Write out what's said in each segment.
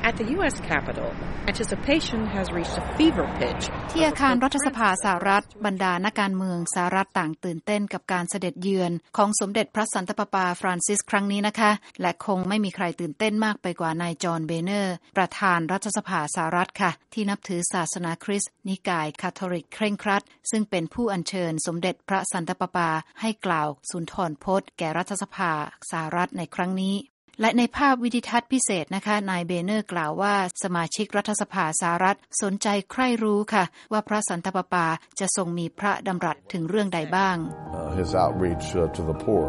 At the U.S. Capitol, anticipation has reached a fever pitch. ที่อาคารรัฐสภาสหรัฐบรรดานักการเมืองสหรัฐต่างตื่นเต้นกับการเสด็จเยือนของสมเด็จพระสันตะปาปาฟรานซิสครั้งนี้นะคะและคงไม่มีใครตื่นเต้นมากไปกว่านายจอห์นเบเนอร์ประธานรัฐสภาสหรัฐค่ะที่นับถือศาสนาคริสต์นิกายคาทอลิกเคร่งครัดซึ่งเป็นผู้อัญเชิญสมเด็จพระสันตะปาปาให้กล่าวสุนทรพจน์แก่รัฐสภาสหรัฐในครั้งนี้และในภาพวิดิทัศน์พิเศษนะคะนายเบเนอร์กล่าวว่าสมาชิกรัฐสภาสหรัฐสนใจใคร่รู้ค่ะว่าพระสันตะปาปาจะทรงมีพระดำรัสถึงเรื่องใดบ้าง His outreach to the poor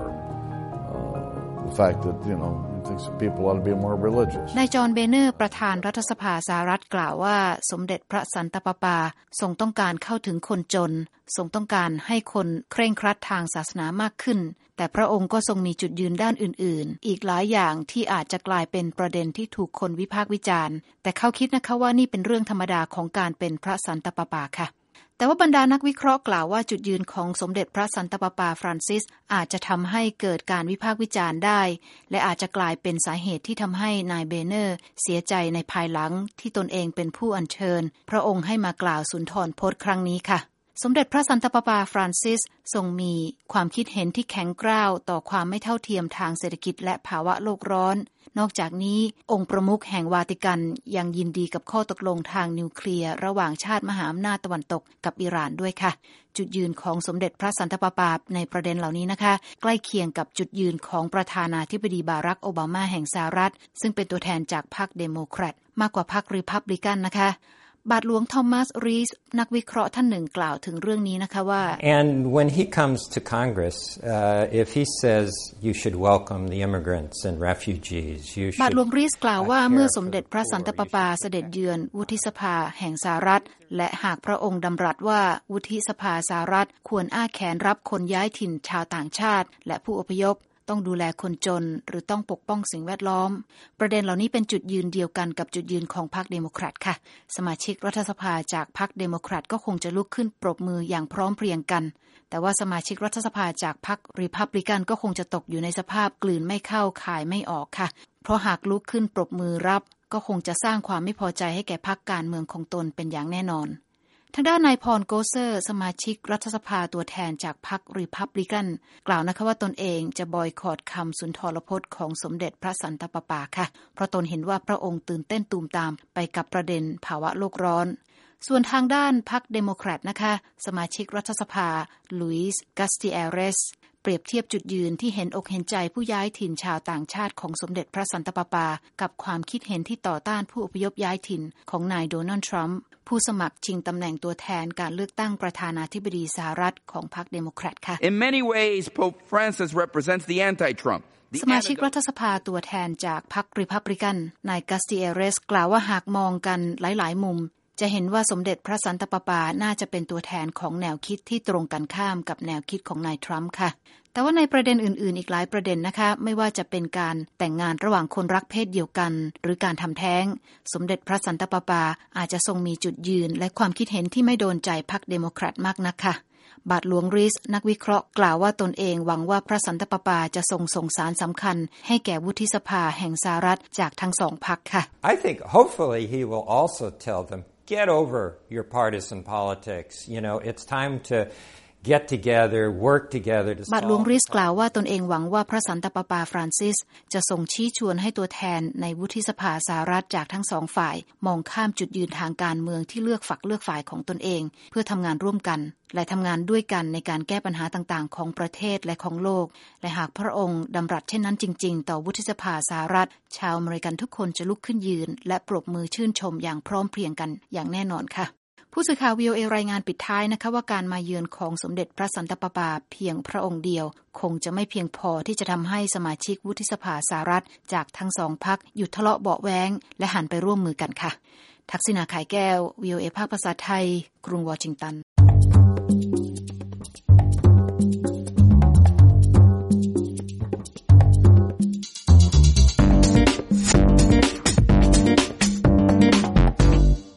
the fact that he thinks that people ought to be more religious นายจอห์นเบเนอร์ประธานรัฐสภาสหรัฐกล่าวว่าสมเด็จพระสันตะปาปาทรงต้องการเข้าถึงคนจนทรงต้องการให้คนเคร่งครัดทางศาสนามากขึ้นแต่พระองค์ก็ทรงมีจุดยืนด้านอื่นๆอีกหลายอย่างที่อาจจะกลายเป็นประเด็นที่ถูกคนวิพากษ์วิจารณ์แต่เขาคิดนะคะว่านี่เป็นเรื่องธรรมดาของการเป็นพระสันตะปาปาค่ะแต่ว่าบรรดานักวิเคราะห์กล่าวว่าจุดยืนของสมเด็จพระสันตะปาปาฟรานซิสอาจจะทำให้เกิดการวิพากษ์วิจารณ์ได้และอาจจะกลายเป็นสาเหตุที่ทำให้นายเบเนอร์เสียใจในภายหลังที่ตนเองเป็นผู้อัญเชิญพระองค์ให้มากล่าวสุนทรพจน์ครั้งนี้ค่ะสมเด็จพระสันตะปาปาฟรานซิสทรงมีความคิดเห็นที่แข็งกร้าวต่อความไม่เท่าเทียมทางเศรษฐกิจและภาวะโลกร้อนนอกจากนี้องค์ประมุขแห่งวาติกันยังยินดีกับข้อตกลงทางนิวเคลียร์ระหว่างชาติมหาอำนาจตะวันตกกับอิหร่านด้วยค่ะจุดยืนของสมเด็จพระสันตะปาปาในประเด็นเหล่านี้นะคะใกล้เคียงกับจุดยืนของประธานาธิบดีบารักโอบามาแห่งสหรัฐซึ่งเป็นตัวแทนจากพรรคเดโมแครตมากกว่าพรรครีพับลิกันนะคะบาทหลวงทอมัสรีสนักวิเคราะห์ท่านหนึ่งกล่าวถึงเรื่องนี้นะคะว่า And when he comes to Congress if he says you should welcome the immigrants and refugees you should บาทหลวงรีสกล่าวว่าเมื่อสมเด็จพระสันตะปาปาเสด็จเยือนวุฒิสภาแห่งสหรัฐและหากพระองค์ดำรัสว่าวุฒิสภาสหรัฐควรอ้าแขนรับคนย้ายถิ่นชาวต่างชาติและผู้อพยพต้องดูแลคนจนหรือต้องปกป้องสิ่งแวดล้อมประเด็นเหล่านี้เป็นจุดยืนเดียวกันกับจุดยืนของพรรคเดโมแครตค่ะสมาชิกรัฐสภาจากพรรคเดโมแครตก็คงจะลุกขึ้นปรบมืออย่างพร้อมเพรียงกันแต่ว่าสมาชิกรัฐสภาจากพรรครีพับลิกันก็คงจะตกอยู่ในสภาพกลืนไม่เข้าคายไม่ออกค่ะเพราะหากลุกขึ้นปรบมือรับก็คงจะสร้างความไม่พอใจให้แก่พรรคการเมืองของตนเป็นอย่างแน่นอนทางด้านนายพรโกเซอร์สมาชิกรัฐสภาตัวแทนจากพรรครีพับลิกันกล่าวนะคะว่าตนเองจะบอยคอตคำสุนทรพจน์ของสมเด็จพระสันตะปาปาค่ะเพราะตนเห็นว่าพระองค์ตื่นเต้นตูมตามไปกับประเด็นภาวะโลกร้อนส่วนทางด้านพรรคเดโมแครตนะคะสมาชิกรัฐสภาลุยส์กัสติเอเรสเปรียบเทียบจุดยืนที่เห็นอกเห็นใจผู้ย้ายถิ่นชาวต่างชาติของสมเด็จพระสันตะปาปากับความคิดเห็นที่ต่อต้านผู้อพยพย้ายถิ่นของนายโดนัลด์ทรัมป์ผู้สมัครชิงตำแหน่งตัวแทนการเลือกตั้งประธานาธิบดีสหรัฐของพรรคเดโมแครตค่ะ In many ways, Pope Francis represents the anti-Trump. สมาชิกรัฐสภาตัวแทนจากพรรครีพับลิกันนายกัสติเอเรสกล่าวว่าหากมองกันหลายๆมุมจะเห็นว่าสมเด็จพระสันตะปาปาน่าจะเป็นตัวแทนของแนวคิดที่ตรงกันข้ามกับแนวคิดของนายทรัมป์ค่ะแต่ว่าในประเด็นอื่นๆอีกหลายประเด็นนะคะไม่ว่าจะเป็นการแต่งงานระหว่างคนรักเพศเดียวกันหรือการทำแท้งสมเด็จพระสันตะปาปาอาจจะทรงมีจุดยืนและความคิดเห็นที่ไม่โดนใจพรรคเดโมแครตมากนักค่ะบาทหลวงรีสนักวิเคราะห์กล่าวว่าตนเองหวังว่าพระสันตะปาปาจะส่งสารสำคัญให้แก่วุฒิสภาแห่งสหรัฐจากทั้งสองพรรคค่ะ I think hopefully he will also tell them get over your partisan politics it's time to get together work together to บาทหลวงริสกล่าวว่าตนเองหวังว่าพระสันตะปาปาฟรานซิสจะส่งชี้ชวนให้ตัวแทนในวุฒิสภาสหรัฐจากทั้งสองฝ่ายมองข้ามจุดยืนทางการเมืองที่เลือกฝักเลือกฝ่ายของตนเองเพื่อทำงานร่วมกันและทำงานด้วยกันในการแก้ปัญหาต่างๆของประเทศและของโลกและหากพระองค์ดำรัสเช่นนั้นจริงๆต่อวุฒิสภาสหรัฐชาวอเมริกันทุกคนจะลุกขึ้นยืนและปรบมือชื่นชมอย่างพร้อมเพรียงกันอย่างแน่นอนค่ะผู้สื่อข่าว VOA รายงานปิดท้ายนะคะว่าการมาเยือนของสมเด็จพระสันตะปาปาเพียงพระองค์เดียวคงจะไม่เพียงพอที่จะทำให้สมาชิกวุฒิสภาสหรัฐจากทั้งสองพรรคหยุดทะเลาะเบาะแว้งและหันไปร่วมมือกันค่ะทักษิณา ขายแก้ว VOA ภาคภาษาไทยกรุงวอชิงตัน